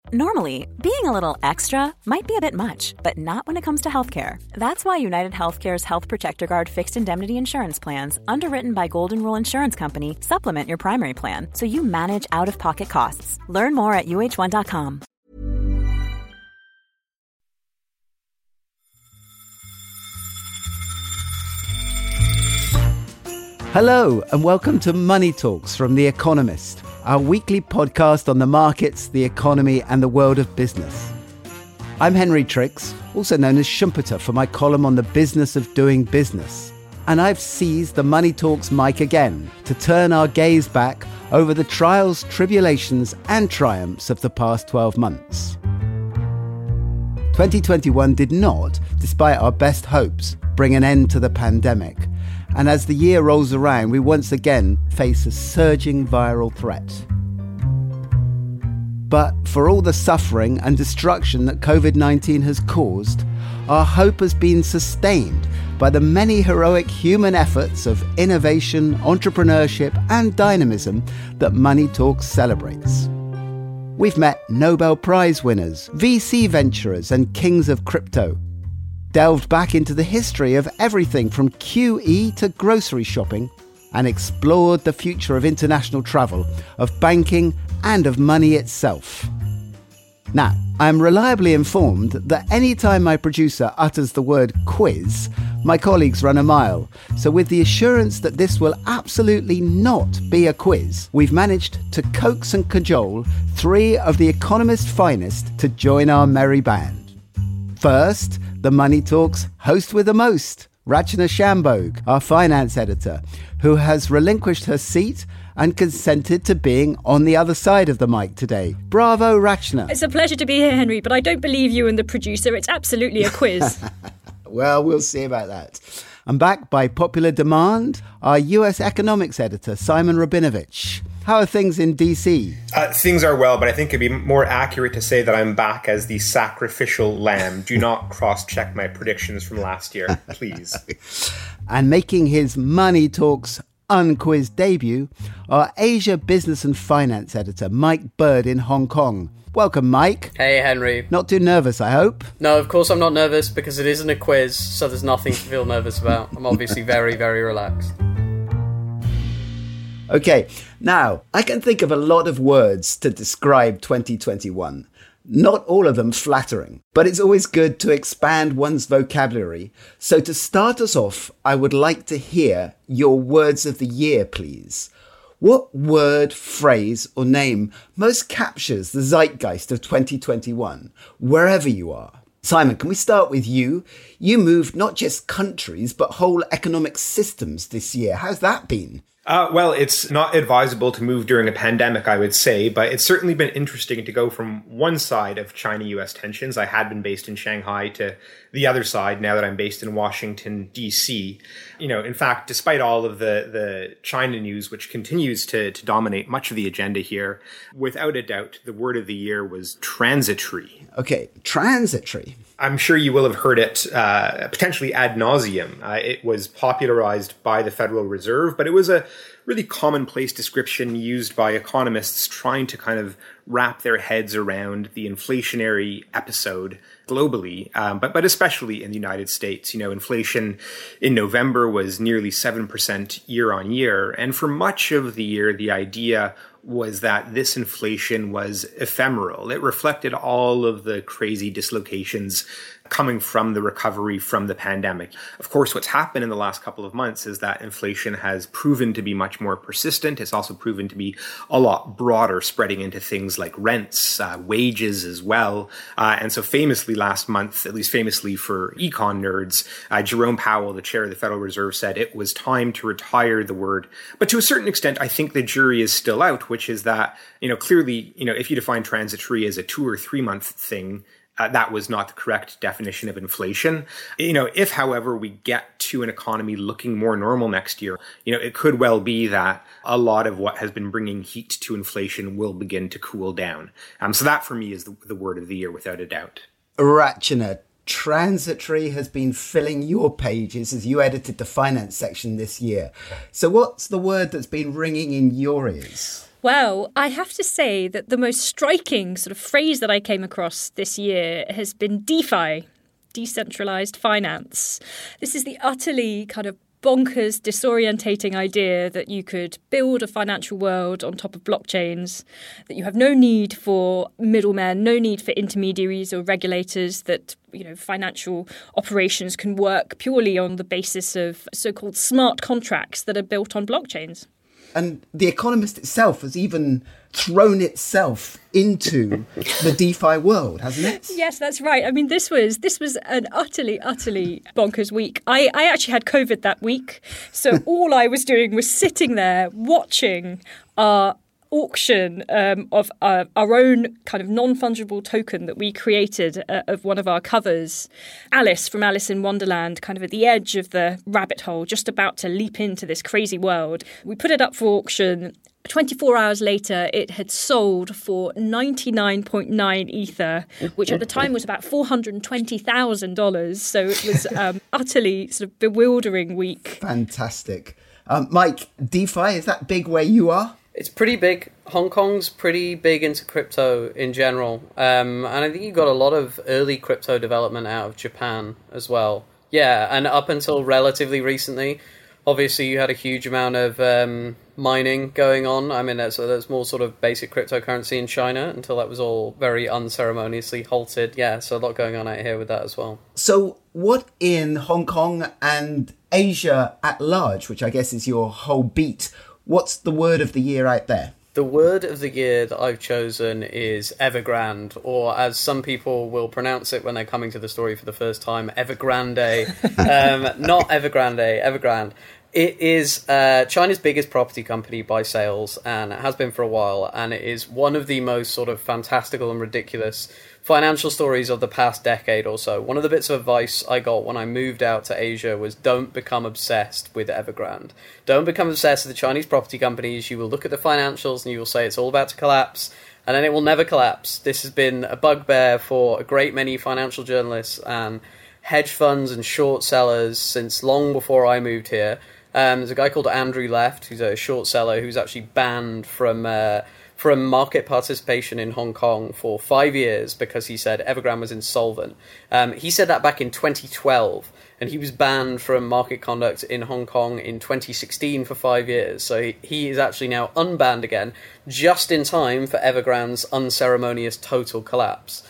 Normally, being a little extra might be a bit much, but not when it comes to healthcare. That's why United Healthcare's Health Protector Guard fixed indemnity insurance plans, underwritten by Golden Rule Insurance Company, supplement your primary plan so you manage out-of-pocket costs. Learn more at uh1.com. Hello, and welcome to Money Talks from The Economist, our weekly podcast on the markets, the economy, and the world of business. I'm Henry Tricks, also known as Schumpeter, for my column on the business of doing business. And I've seized the Money Talks mic again to turn our gaze back over the trials, tribulations, and triumphs of the past 12 months. 2021 did not, despite our best hopes, bring an end to the pandemic. And as the year rolls around, we once again face a surging viral threat. But for all the suffering and destruction that COVID-19 has caused, our hope has been sustained by the many heroic human efforts of innovation, entrepreneurship, and dynamism that Money Talks celebrates. We've met Nobel Prize winners, VC venturers, and kings of crypto, delved back into the history of everything from QE to grocery shopping, and explored the future of international travel, of banking, and of money itself. Now, I am reliably informed that any time my producer utters the word quiz, my colleagues run a mile. So with the assurance that this will absolutely not be a quiz, we've managed to coax and cajole three of The Economist's finest to join our merry band. First, the Money Talks host with the most, Rachna Shambhog, our finance editor, who has relinquished her seat and consented to being on the other side of the mic today. Bravo, Rachna. It's a pleasure to be here, Henry, but I don't believe you and the producer. It's absolutely a quiz. Well, we'll see about that. I'm back by popular demand, our US economics editor, Simon Rabinovich. How are things in DC? Things are well, but I think it'd be more accurate to say that I'm back as the sacrificial lamb. Do not cross-check my predictions from last year, please. And making his Money Talks unquizzed debut, our Asia business and finance editor, Mike Bird in Hong Kong. Welcome, Mike. Hey, Henry. Not too nervous, I hope? No, of course I'm not nervous because it isn't a quiz, so there's nothing to feel nervous about. I'm obviously very, very relaxed. Okay, now, I can think of a lot of words to describe 2021. Not all of them flattering, but it's always good to expand one's vocabulary. So to start us off, I would like to hear your words of the year, please. What word, phrase, or name most captures the zeitgeist of 2021, wherever you are? Simon, can we start with you? You moved not just countries, but whole economic systems this year. How's that been? Well, it's not advisable to move during a pandemic, I would say, but it's certainly been interesting to go from one side of China-US tensions. I had been based in Shanghai to the other side now that I'm based in Washington, D.C. You know, in fact, despite all of the China news, which continues to dominate much of the agenda here, without a doubt, the word of the year was transitory. Okay, transitory. I'm sure you will have heard it potentially ad nauseum. It was popularized by the Federal Reserve, but it was a really commonplace description used by economists trying to kind of wrap their heads around the inflationary episode globally, but especially in the United States. You know, inflation in November was nearly 7% year on year. And for much of the year, the idea was that this inflation was ephemeral. It reflected all of the crazy dislocations coming from the recovery from the pandemic. Of course, what's happened in the last couple of months is that inflation has proven to be much more persistent. It's also proven to be a lot broader, spreading into things like rents, wages as well. And so famously last month, at least famously for econ nerds, Jerome Powell, the chair of the Federal Reserve, said it was time to retire the word. But to a certain extent, I think the jury is still out, which is that, clearly, if you define transitory as a 2 or 3 month thing, that was not the correct definition of inflation. If, however, we get to an economy looking more normal next year, it could well be that a lot of what has been bringing heat to inflation will begin to cool down. So that, for me, is the word of the year, without a doubt. Rachna, transitory has been filling your pages as you edited the finance section this year. So what's the word that's been ringing in your ears? Well, I have to say that the most striking sort of phrase that I came across this year has been DeFi, decentralized finance. This is the utterly kind of bonkers, disorientating idea that you could build a financial world on top of blockchains, that you have no need for middlemen, no need for intermediaries or regulators, that financial operations can work purely on the basis of so-called smart contracts that are built on blockchains. And The Economist itself has even thrown itself into the DeFi world, hasn't it? Yes, that's right. I mean, this was an utterly bonkers week. I actually had COVID that week. So all I was doing was sitting there watching our auction of our own kind of non-fungible token that we created of one of our covers. Alice from Alice in Wonderland, kind of at the edge of the rabbit hole, just about to leap into this crazy world. We put it up for auction. 24 hours later, it had sold for 99.9 Ether, which at the time was about $420,000. So it was utterly sort of bewildering week. Fantastic. Mike, DeFi, is that big where you are? It's pretty big. Hong Kong's pretty big into crypto in general. And I think you got a lot of early crypto development out of Japan as well. Yeah, and up until relatively recently, obviously you had a huge amount of mining going on. I mean, that's more sort of basic cryptocurrency in China until that was all very unceremoniously halted. Yeah, so a lot going on out here with that as well. So what in Hong Kong and Asia at large, which I guess is your whole beat, what's the word of the year out there? The word of the year that I've chosen is Evergrande, or as some people will pronounce it when they're coming to the story for the first time, Evergrande. Not Evergrande, Evergrande. It is China's biggest property company by sales, and it has been for a while, and it is one of the most sort of fantastical and ridiculous financial stories of the past decade or so. One of the bits of advice I got when I moved out to Asia was don't become obsessed with Evergrande. Don't become obsessed with the Chinese property companies. You will look at the financials and you will say it's all about to collapse, and then it will never collapse. This has been a bugbear for a great many financial journalists and hedge funds and short sellers since long before I moved here. There's a guy called Andrew Left, who's a short seller, who's actually banned from market participation in Hong Kong for 5 years because he said Evergrande was insolvent. He said that back in 2012, and he was banned from market conduct in Hong Kong in 2016 for 5 years. So he is actually now unbanned again, just in time for Evergrande's unceremonious total collapse.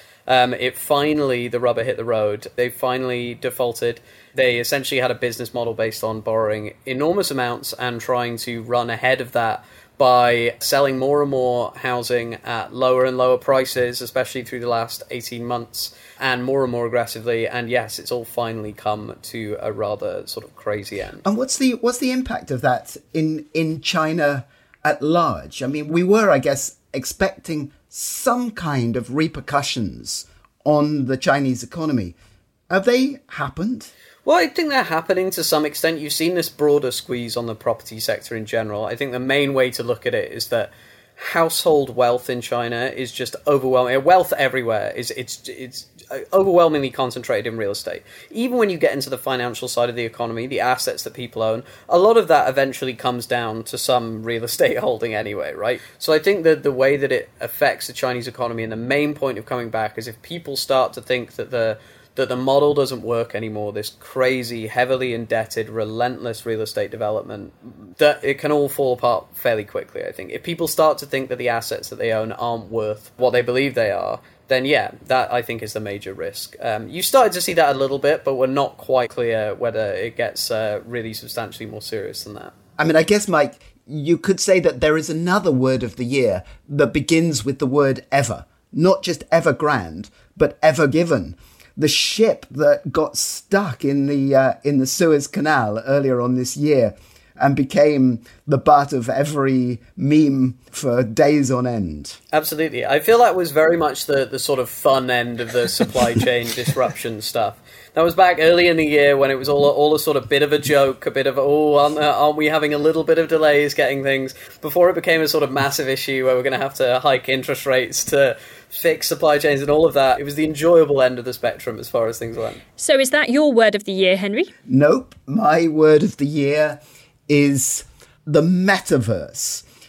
The rubber hit the road. They finally defaulted. They essentially had a business model based on borrowing enormous amounts and trying to run ahead of that by selling more and more housing at lower and lower prices, especially through the last 18 months, and more aggressively. And yes, it's all finally come to a rather sort of crazy end. And what's the impact of that in China at large? I mean, we were, I guess, expecting some kind of repercussions on the Chinese economy. Have they happened? Well, I think they're happening to some extent. You've seen this broader squeeze on the property sector in general. I think the main way to look at it is that household wealth in China is just overwhelming. Wealth everywhere it's overwhelmingly concentrated in real estate. Even when you get into the financial side of the economy, the assets that people own, a lot of that eventually comes down to some real estate holding anyway, right? So I think that the way that it affects the Chinese economy, and the main point of coming back, is if people start to think that the model doesn't work anymore, this crazy, heavily indebted, relentless real estate development, that it can all fall apart fairly quickly, I think. If people start to think that the assets that they own aren't worth what they believe they are, then yeah, that I think is the major risk. You started to see that a little bit, but we're not quite clear whether it gets really substantially more serious than that. I mean, I guess, Mike, you could say that there is another word of the year that begins with the word ever. Not just Evergrande, but Ever Given. The ship that got stuck in the Suez Canal earlier on this year and became the butt of every meme for days on end. Absolutely. I feel that was very much the sort of fun end of the supply chain disruption stuff. That was back early in the year when it was all a sort of bit of a joke, a bit of, aren't we having a little bit of delays getting things, before it became a sort of massive issue where we're going to have to hike interest rates to fix supply chains and all of that. It was the enjoyable end of the spectrum as far as things went. So is that your word of the year, Henry? Nope. My word of the year is the metaverse.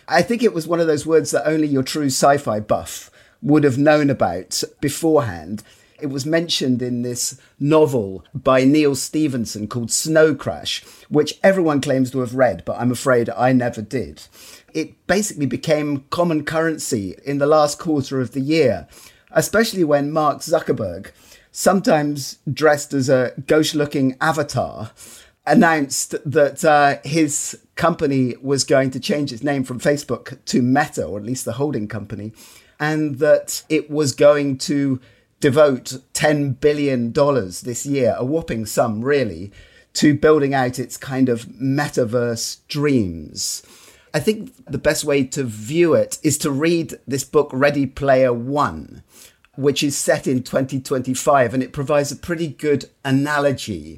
I think it was one of those words that only your true sci-fi buff would have known about beforehand. It was mentioned in this novel by Neil Stevenson called Snow Crash, which everyone claims to have read, but I'm afraid I never did. It basically became common currency in the last quarter of the year, especially when Mark Zuckerberg, sometimes dressed as a gauche-looking avatar, announced that his company was going to change its name from Facebook to Meta, or at least the holding company, and that it was going to devote $10 billion this year, a whopping sum really, to building out its kind of metaverse dreams. I think the best way to view it is to read this book, Ready Player One, which is set in 2025, and it provides a pretty good analogy.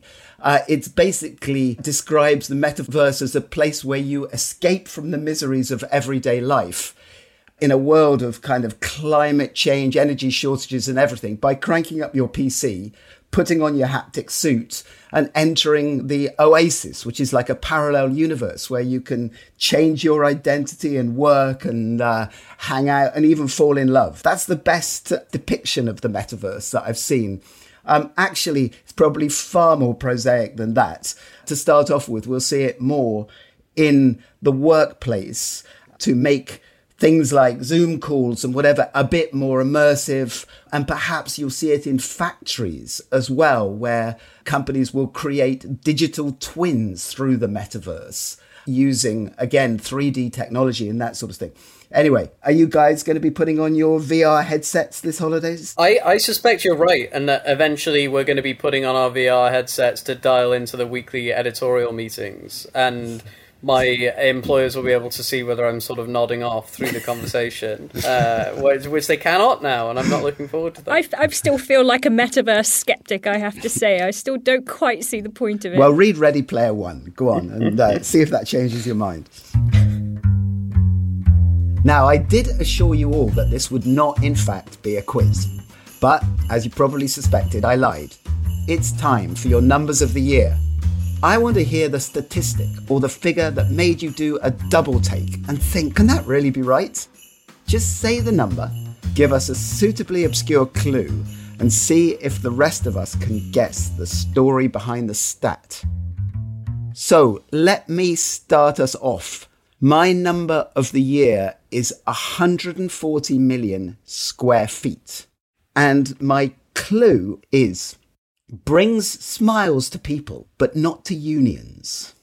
It basically describes the metaverse as a place where you escape from the miseries of everyday life in a world of kind of climate change, energy shortages and everything by cranking up your PC, putting on your haptic suit and entering the Oasis, which is like a parallel universe where you can change your identity and work and hang out and even fall in love. That's the best depiction of the metaverse that I've seen. Actually, it's probably far more prosaic than that. To start off with, we'll see it more in the workplace to make things like Zoom calls and whatever a bit more immersive. And perhaps you'll see it in factories as well, where companies will create digital twins through the metaverse using, again, 3D technology and that sort of thing. Anyway, are you guys going to be putting on your VR headsets this holidays? I suspect you're right, and that eventually we're going to be putting on our VR headsets to dial into the weekly editorial meetings, and my employers will be able to see whether I'm sort of nodding off through the conversation, which they cannot now, and I'm not looking forward to that. I still feel like a metaverse skeptic, I have to say. I still don't quite see the point of it. Well, read Ready Player One. Go on and see if that changes your mind. Now, I did assure you all that this would not, in fact, be a quiz. But, as you probably suspected, I lied. It's time for your numbers of the year. I want to hear the statistic or the figure that made you do a double take and think, can that really be right? Just say the number, give us a suitably obscure clue, and see if the rest of us can guess the story behind the stat. So, let me start us off. My number of the year is 140 million square feet. And my clue is brings smiles to people, but not to unions.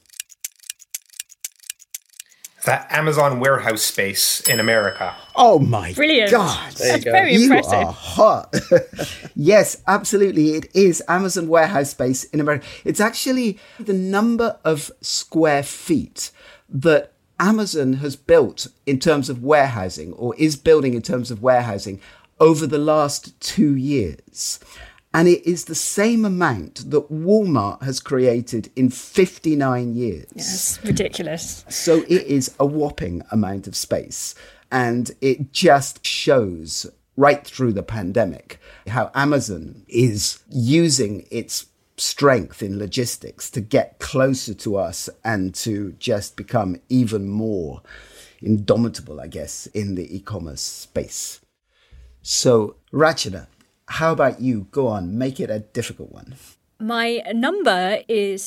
That Amazon warehouse space in America. Oh my Brilliant. God. That's very impressive. You are hot. Yes, absolutely. It is Amazon warehouse space in America. It's actually the number of square feet that Amazon has built in terms of warehousing, or is building in terms of warehousing, over the last 2 years. And it is the same amount that Walmart has created in 59 years. Yes, ridiculous. So it is a whopping amount of space. And it just shows right through the pandemic how Amazon is using its strength in logistics to get closer to us and to just become even more indomitable, I guess, in the e-commerce space. So, Rachana, how about you? Go on, make it a difficult one. My number is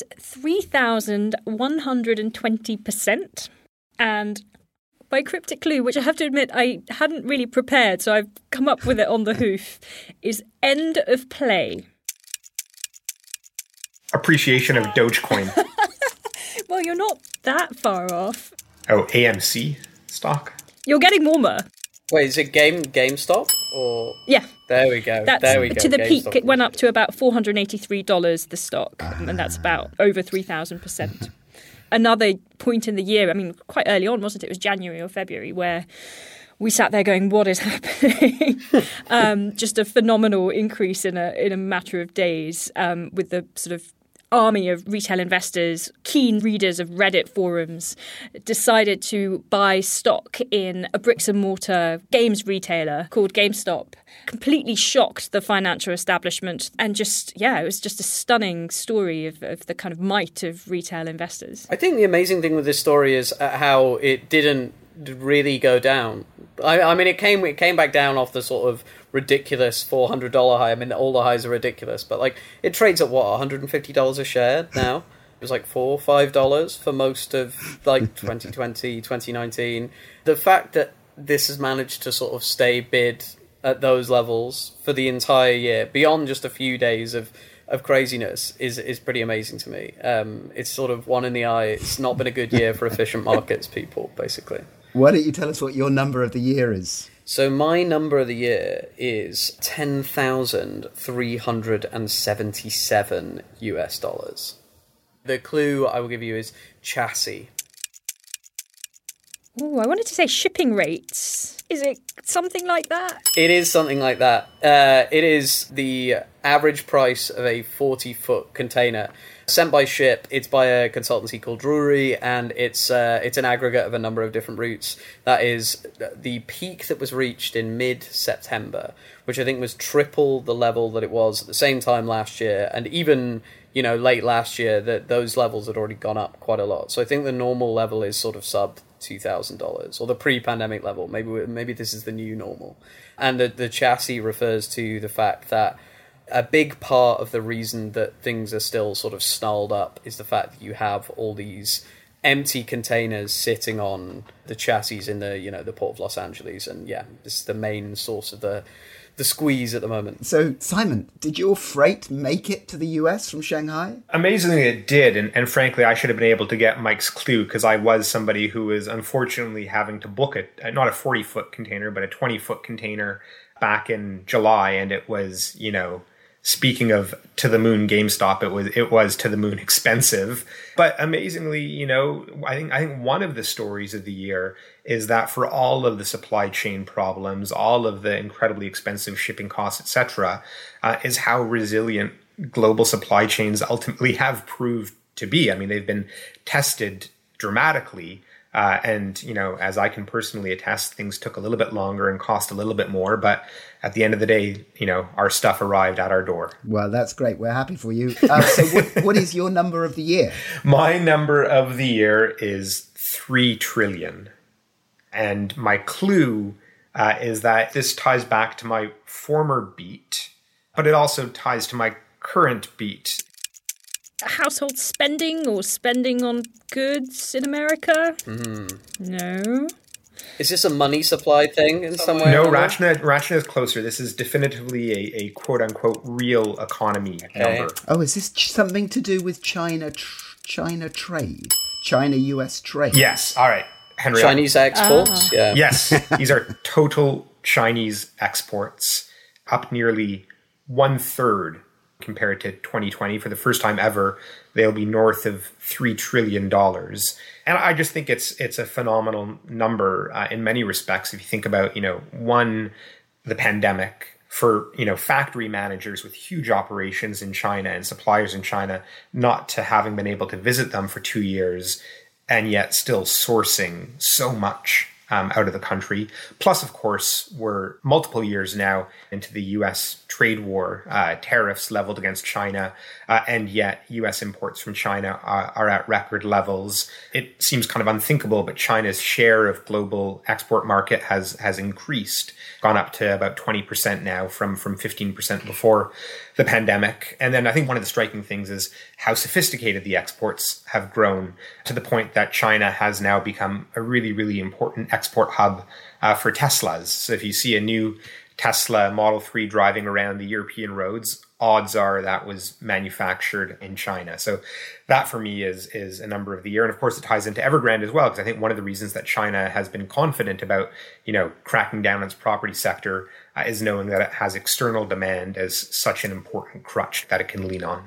3,120%. And my cryptic clue, which I have to admit I hadn't really prepared, so I've come up with it on the hoof, is end of play. Appreciation of Dogecoin. Well, you're not that far off. Oh, AMC stock? You're getting warmer. Wait, is it GameStop? Or Yeah. There we go. That's, there we go. to the peak, GameStop. it went up to about $483 the stock, and that's about over 3,000%. Another point in the year, I mean, quite early on, wasn't it? It was January or February, where we sat there going, what is happening? Just a phenomenal increase in a matter of days, with the sort of army of retail investors, keen readers of Reddit forums, decided to buy stock in a bricks and mortar games retailer called GameStop. Completely shocked the financial establishment, and just, it was just a stunning story of the kind of might of retail investors. I think the amazing thing with this story is how it didn't really go down. I mean, it came back down off the sort of ridiculous $400 high. I mean, all the highs are ridiculous, but like it trades at what, $150 a share now. It was like $4 or $5 for most of like 2020, 2019. The fact that this has managed to sort of stay bid at those levels for the entire year, beyond just a few days of craziness, is pretty amazing to me. It's sort of one in the eye. It's not been a good year for efficient markets people, basically. Why don't you tell us what your number of the year is? So my number of the year is $10,377 US. The clue I will give you is chassis. Oh, I wanted to say shipping rates. Is it something like that? It is something like that. It is the average price of a 40-foot container sent by ship. It's by a consultancy called Drewry, and it's an aggregate of a number of different routes. That is the peak that was reached in mid-September, which I think was triple the level that it was at the same time last year, and even late last year, that those levels had already gone up quite a lot. So I think the normal level is sort of sub $2,000, or the pre-pandemic level. Maybe this is the new normal. And the chassis refers to the fact that a big part of the reason that things are still sort of snarled up is the fact that you have all these empty containers sitting on the chassis in the port of Los Angeles, and this is the main source of the squeeze at the moment. So, Simon, did your freight make it to the US from Shanghai? Amazingly, it did. And frankly, I should have been able to get Mike's clue, because I was somebody who was unfortunately having to book it, not a 40-foot container, but a 20-foot container back in July. And it was, speaking of to the moon GameStop, it was to the moon expensive. But amazingly, I think one of the stories of the year is that for all of the supply chain problems, all of the incredibly expensive shipping costs, etc., is how resilient global supply chains ultimately have proved to be. I mean, they've been tested dramatically. And, as I can personally attest, things took a little bit longer and cost a little bit more. But at the end of the day, our stuff arrived at our door. Well, that's great. We're happy for you. So what is your number of the year? My number of the year is 3 trillion. And my clue is that this ties back to my former beat, but it also ties to my current beat. Household spending or spending on goods in America? No. Is this a money supply thing in some way? No, Rachna is closer. This is definitively a quote-unquote real economy number. Oh, is this something to do with China trade? China-US trade? Yes. All right. Henry. Chinese exports? Yeah. Yes. These are total Chinese exports, up nearly 1/3 compared to 2020. For the first time ever, they'll be north of $3 trillion. And I just think it's a phenomenal number in many respects. If you think about, the pandemic, for, factory managers with huge operations in China and suppliers in China, not to having been able to visit them for 2 years, and yet still sourcing so much out of the country. Plus, of course, we're multiple years now into the U.S. trade war, tariffs leveled against China, and yet U.S. imports from China are at record levels. It seems kind of unthinkable, but China's share of global export market has increased, gone up to about 20% now from 15% before the pandemic. And then I think one of the striking things is how sophisticated the exports have grown, to the point that China has now become a really, really important export hub for Teslas. So if you see a new Tesla Model 3 driving around the European roads, odds are that was manufactured in China. So that for me is a number of the year. And of course, it ties into Evergrande as well, because I think one of the reasons that China has been confident about, cracking down on its property sector is knowing that it has external demand as such an important crutch that it can lean on.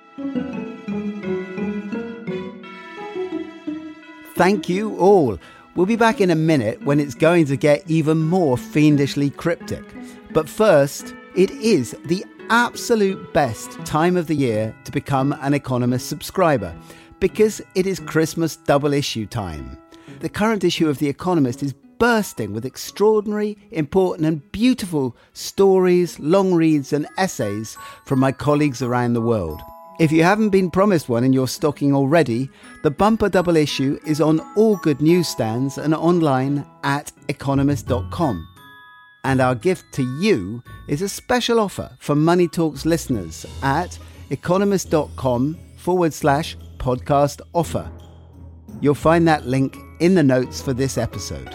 Thank you all. We'll be back in a minute when it's going to get even more fiendishly cryptic. But first, it is the absolute best time of the year to become an Economist subscriber, because it is Christmas double issue time. The current issue of The Economist is bursting with extraordinary, important and beautiful stories, long reads and essays from my colleagues around the world. If you haven't been promised one and you're stocking already, the bumper double issue is on all good newsstands and online at economist.com. And our gift to you is a special offer for Money Talks listeners at economist.com/podcast offer. You'll find that link in the notes for this episode.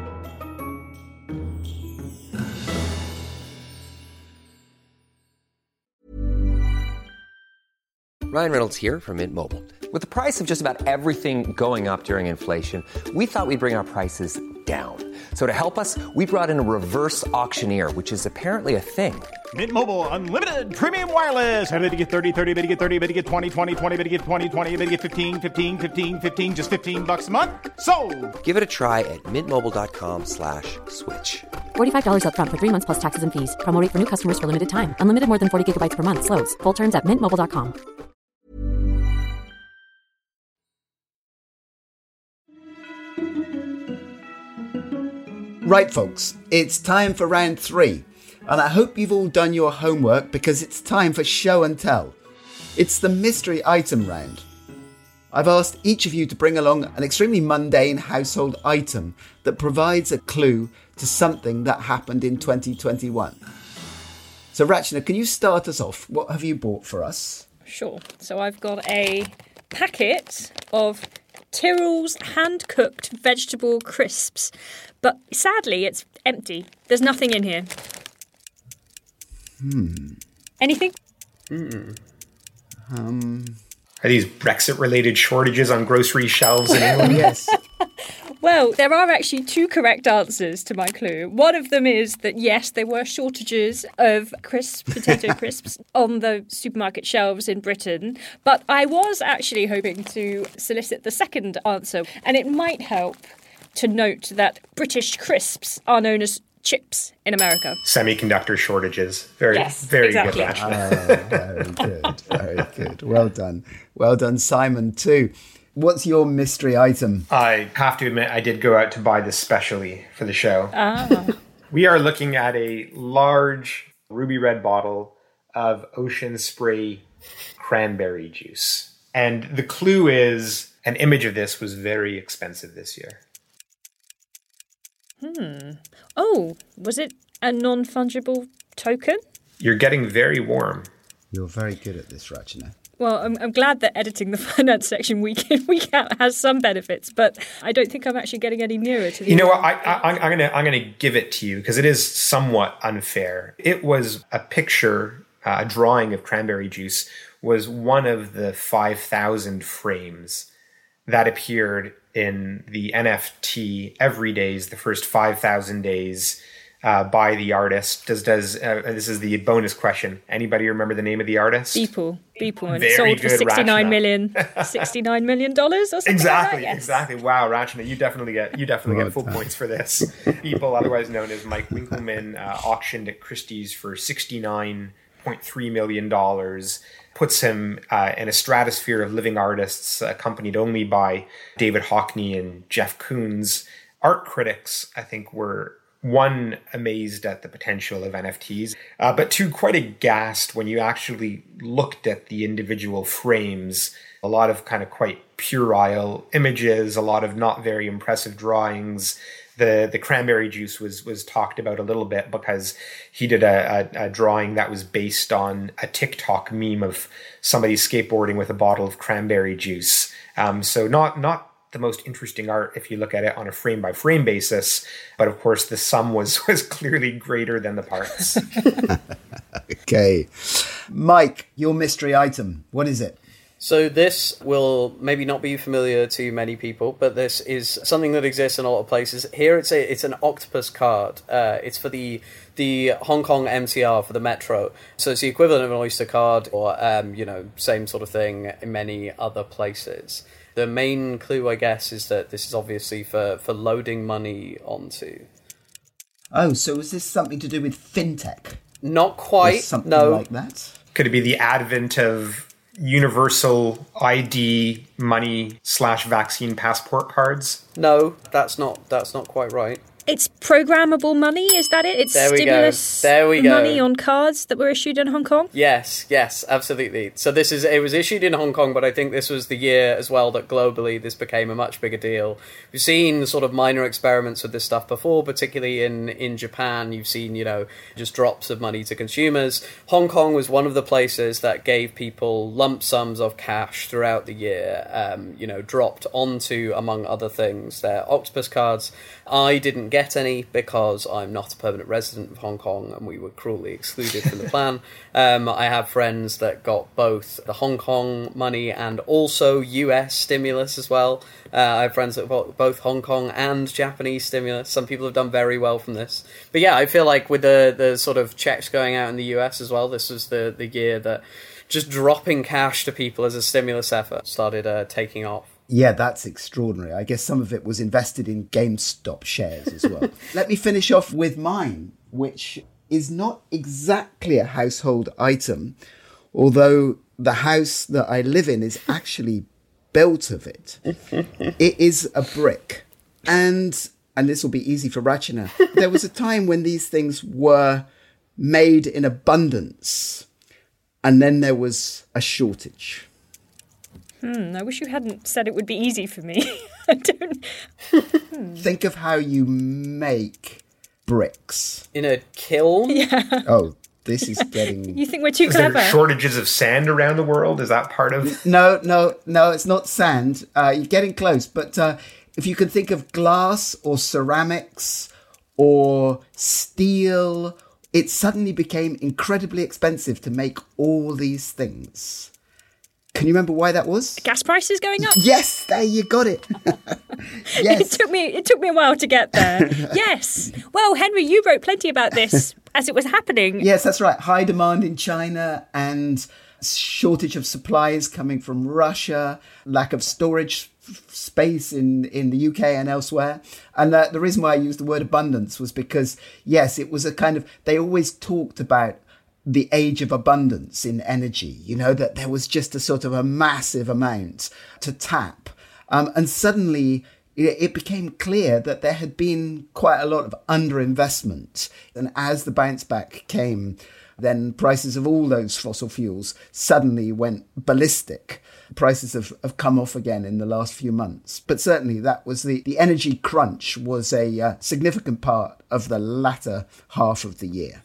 Ryan Reynolds here from Mint Mobile. With the price of just about everything going up during inflation, we thought we'd bring our prices down. So to help us, we brought in a reverse auctioneer, which is apparently a thing. Mint Mobile Unlimited Premium Wireless. How to get 30, 30, bit to get 30, bit to get 20, 20, 20, bit to get 20, 20, bit to get 15, 15, 15, 15, just $15 a month? Sold! Give it a try at mintmobile.com/switch. $45 up front for 3 months plus taxes and fees. Promo rate for new customers for limited time. Unlimited more than 40 gigabytes per month. Slows full terms at mintmobile.com. Right, folks, it's time for round 3. And I hope you've all done your homework because it's time for show and tell. It's the mystery item round. I've asked each of you to bring along an extremely mundane household item that provides a clue to something that happened in 2021. So Rachna, can you start us off? What have you bought for us? Sure. So I've got a packet of Tyrrell's hand-cooked vegetable crisps. But sadly, it's empty. There's nothing in here. Anything? Are these Brexit-related shortages on grocery shelves in England? Yes. Well, there are actually 2 correct answers to my clue. One of them is that, yes, there were shortages of potato crisps on the supermarket shelves in Britain. But I was actually hoping to solicit the second answer. And it might help to note that British crisps are known as chips in America. Semiconductor shortages. Very exactly. good, Rachna. Very good, very good. Well done. Well done, Simon, too. What's your mystery item? I have to admit, I did go out to buy this specially for the show. We are looking at a large ruby red bottle of Ocean Spray cranberry juice. And the clue is an image of this was very expensive this year. Oh, was it a non-fungible token? You're getting very warm. You're very good at this, Rachna. Well, I'm glad that editing the finance section week in, week out has some benefits, but I don't think I'm actually getting any nearer to the... You know what? I'm gonna give it to you because it is somewhat unfair. It was a picture, a drawing of cranberry juice was one of the 5,000 frames that appeared in the NFT Everydays, the first 5,000 days by the artist. This is the bonus question. Anybody remember the name of the artist? Beeple, and Very it sold for good, $69 Rachna. million or something Exactly, like that, yes. Exactly. Wow, Rachna, you definitely get full points for this. Beeple, otherwise known as Mike Winkelmann, auctioned at Christie's for $69.3 million. Puts him in a stratosphere of living artists, accompanied only by David Hockney and Jeff Koons. Art critics, I think, were, 1, amazed at the potential of NFTs, but 2, quite aghast when you actually looked at the individual frames. A lot of kind of quite puerile images, a lot of not very impressive drawings. The cranberry juice was talked about a little bit because he did a drawing that was based on a TikTok meme of somebody skateboarding with a bottle of cranberry juice. So not the most interesting art if you look at it on a frame by frame basis, but of course the sum was clearly greater than the parts. Okay. Mike, your mystery item, what is it? So this will maybe not be familiar to many people, but this is something that exists in a lot of places. Here it's an octopus card. It's for the Hong Kong MTR for the Metro. So it's the equivalent of an Oyster card or, same sort of thing in many other places. The main clue, I guess, is that this is obviously for loading money onto. Oh, so is this something to do with fintech? Not quite, something no. like that? Could it be the advent of universal ID money / vaccine passport cards? No, that's not quite right. It's programmable money, is that it? It's stimulus money on cards that were issued in Hong Kong? Yes, absolutely. So it was issued in Hong Kong, but I think this was the year as well that globally this became a much bigger deal. We've seen sort of minor experiments with this stuff before, particularly in Japan. You've seen, just drops of money to consumers. Hong Kong was one of the places that gave people lump sums of cash throughout the year, dropped onto, among other things, their Octopus cards. I didn't get any because I'm not a permanent resident of Hong Kong and we were cruelly excluded from the plan. I have friends that got both the Hong Kong money and also US stimulus as well. I have friends that got both Hong Kong and Japanese stimulus. Some people have done very well from this. But yeah, I feel like with the sort of checks going out in the US as well, this was the year that just dropping cash to people as a stimulus effort started taking off. Yeah, that's extraordinary. I guess some of it was invested in GameStop shares as well. Let me finish off with mine, which is not exactly a household item, although the house that I live in is actually built of it. It is a brick. And this will be easy for Rachana. There was a time when these things were made in abundance, and then there was a shortage. I wish you hadn't said it would be easy for me. I don't... Think of how you make bricks. In a kiln? Yeah. Oh, this is getting... You think we're too clever? There shortages of sand around the world? Is that part of... No, it's not sand. You're getting close. But if you can think of glass or ceramics or steel, it suddenly became incredibly expensive to make all these things. Can you remember why that was? Gas prices going up? Yes, there you got it. Yes. It took me a while to get there. Yes. Well, Henry, you wrote plenty about this as it was happening. Yes, that's right. High demand in China and shortage of supplies coming from Russia, lack of storage space in the UK and elsewhere. And the reason why I used the word abundance was because, yes, it was a kind of, they always talked about the age of abundance in energy, that there was just a sort of a massive amount to tap. And suddenly it became clear that there had been quite a lot of underinvestment. And as the bounce back came, then prices of all those fossil fuels suddenly went ballistic. Prices have come off again in the last few months. But certainly that was the energy crunch was a significant part of the latter half of the year.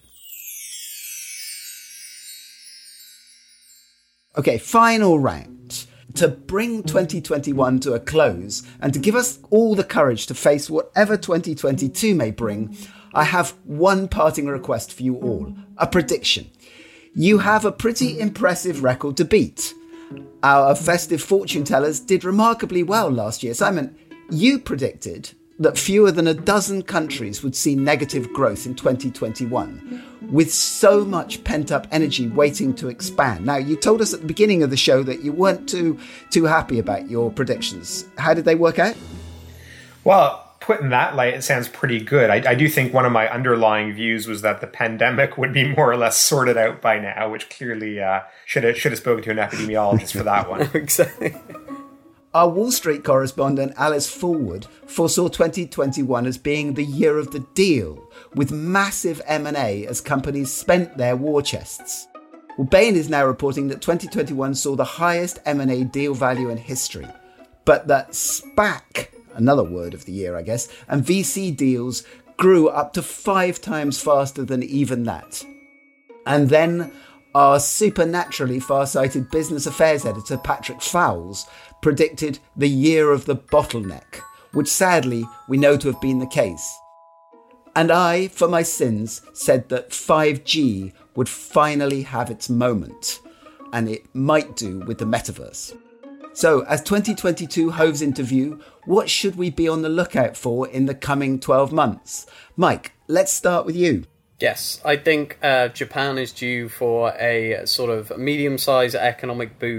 Okay, final round. To bring 2021 to a close and to give us all the courage to face whatever 2022 may bring, I have one parting request for you all, a prediction. You have a pretty impressive record to beat. Our festive fortune tellers did remarkably well last year. Simon, you predicted that fewer than a dozen countries would see negative growth in 2021, with so much pent-up energy waiting to expand. Now, you told us at the beginning of the show that you weren't too happy about your predictions. How did they work out? Well, put in that light, it sounds pretty good. I do think one of my underlying views was that the pandemic would be more or less sorted out by now, which clearly should have spoken to an epidemiologist for that one. Exactly. Our Wall Street correspondent, Alice Fulwood, foresaw 2021 as being the year of the deal, with massive M&A as companies spent their war chests. Well, Bain is now reporting that 2021 saw the highest M&A deal value in history, but that SPAC, another word of the year, I guess, and VC deals grew up to 5 times faster than even that. And then our supernaturally far-sighted business affairs editor, Patrick Fowles, predicted the year of the bottleneck, which sadly we know to have been the case. And I, for my sins, said that 5G would finally have its moment, and it might do with the metaverse. So, as 2022 hoves into view, what should we be on the lookout for in the coming 12 months? Mike, let's start with you. Yes, I think Japan is due for a sort of medium-sized economic boom.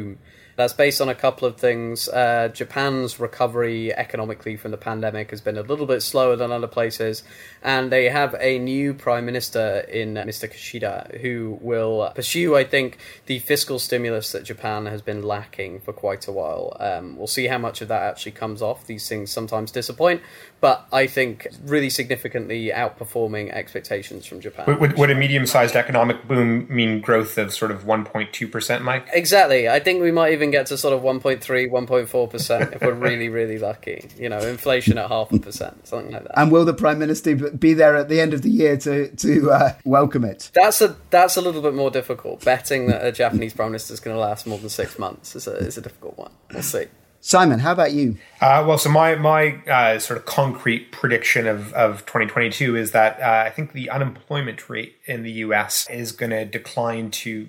That's based on a couple of things. Japan's recovery economically from the pandemic has been a little bit slower than other places, and they have a new prime minister in Mr. Kishida, who will pursue, I think, the fiscal stimulus that Japan has been lacking for quite a while. We'll see how much of that actually comes off. These things sometimes disappoint, but I think really significantly outperforming expectations from Japan. Would a medium-sized economic boom mean growth of sort of 1.2%, Mike? Exactly. I think we might even get to sort of 1.3, 1.4% if we're really, really lucky. You know, inflation at 0.5%, something like that. And will the Prime Minister be there at the end of the year to welcome it? That's a little bit more difficult. Betting that a Japanese Prime Minister is going to last more than 6 months is a difficult one. We'll see. Simon, how about you? So my sort of concrete prediction of 2022 is that I think the unemployment rate in the US is going to decline to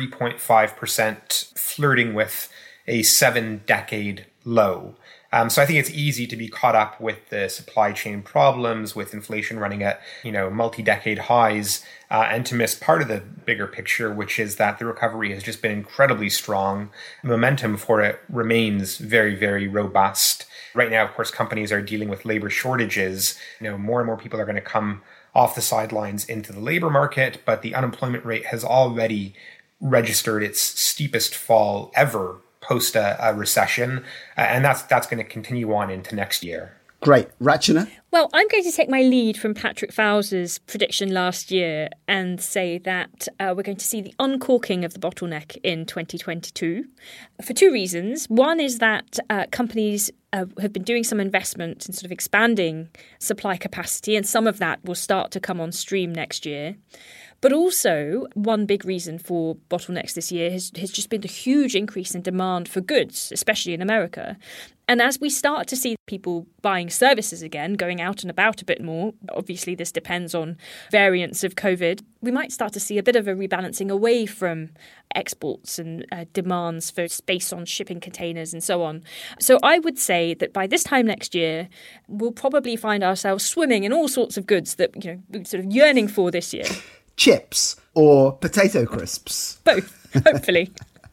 3.5%, flirting with a 7-decade low. So I think it's easy to be caught up with the supply chain problems, with inflation running at, multi-decade highs, and to miss part of the bigger picture, which is that the recovery has just been incredibly strong. Momentum for it remains very, very robust. Right now, of course, companies are dealing with labor shortages. More and more people are going to come off the sidelines into the labor market, but the unemployment rate has already registered its steepest fall ever post a recession, and that's going to continue on into next year. Great. Rachana? Well, I'm going to take my lead from Patrick Fowler's prediction last year and say that we're going to see the uncorking of the bottleneck in 2022 for two reasons. One is that companies have been doing some investment in sort of expanding supply capacity, and some of that will start to come on stream next year. But also, one big reason for bottlenecks this year has just been the huge increase in demand for goods, especially in America. And as we start to see people buying services again, going out and about a bit more, obviously this depends on variants of COVID, we might start to see a bit of a rebalancing away from exports and demands for space on shipping containers and so on. So I would say that by this time next year, we'll probably find ourselves swimming in all sorts of goods that we're sort of yearning for this year. Chips or potato crisps? Both, hopefully.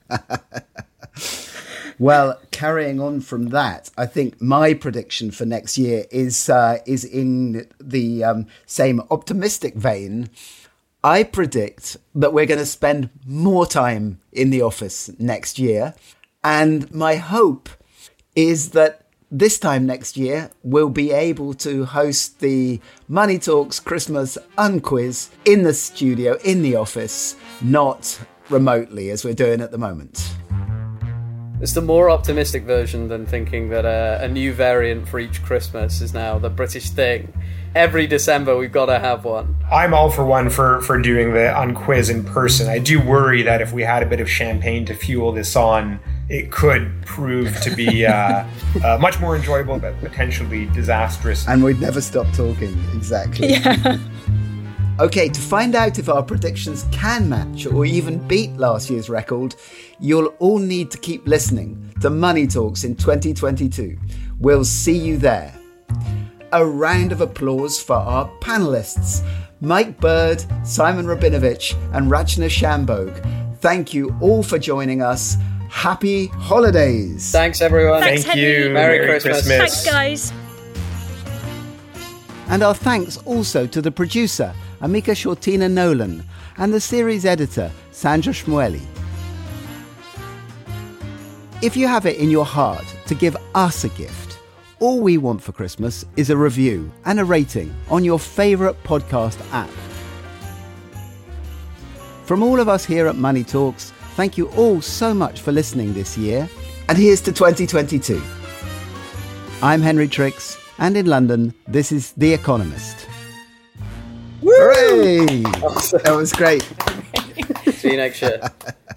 Well, carrying on from that, I think my prediction for next year is in the same optimistic vein. I predict that we're going to spend more time in the office next year. And my hope is that this time next year, we'll be able to host the Money Talks Christmas Unquiz in the studio, in the office, not remotely as we're doing at the moment. It's the more optimistic version than thinking that a new variant for each Christmas is now the British thing. Every December, we've got to have one. I'm all for one for doing the Unquiz in person. I do worry that if we had a bit of champagne to fuel this on, it could prove to be much more enjoyable, but potentially disastrous. And we'd never stop talking, exactly. Yeah. Okay, to find out if our predictions can match or even beat last year's record, you'll all need to keep listening to Money Talks in 2022. We'll see you there. A round of applause for our panellists, Mike Bird, Simon Rabinovich and Rachana Shambhog. Thank you all for joining us. Happy holidays. Thanks, everyone. Thanks, Thank Henry. you. Merry Christmas. Thanks, guys. And our thanks also to the producer, Amika Shortina Nolan, and the series editor, Sandra Shmueli. If you have it in your heart to give us a gift, all we want for Christmas is a review and a rating on your favourite podcast app. From all of us here at Money Talks, thank you all so much for listening this year. And here's to 2022. I'm Henry Tricks, and in London, this is The Economist. Woo! Hooray! Awesome. That was great. See you next year.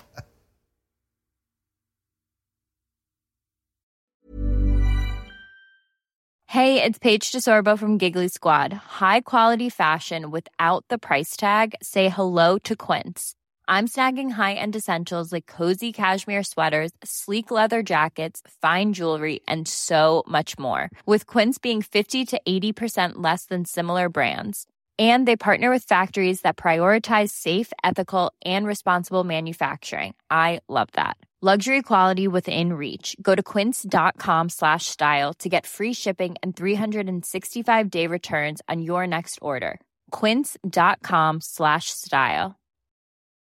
Hey, it's Paige DeSorbo from Giggly Squad. High quality fashion without the price tag. Say hello to Quince. I'm snagging high-end essentials like cozy cashmere sweaters, sleek leather jackets, fine jewelry, and so much more. With Quince being 50 to 80% less than similar brands. And they partner with factories that prioritize safe, ethical, and responsible manufacturing. I love that. Luxury quality within reach. Go to quince.com/style to get free shipping and 365-day returns on your next order. Quince.com/style.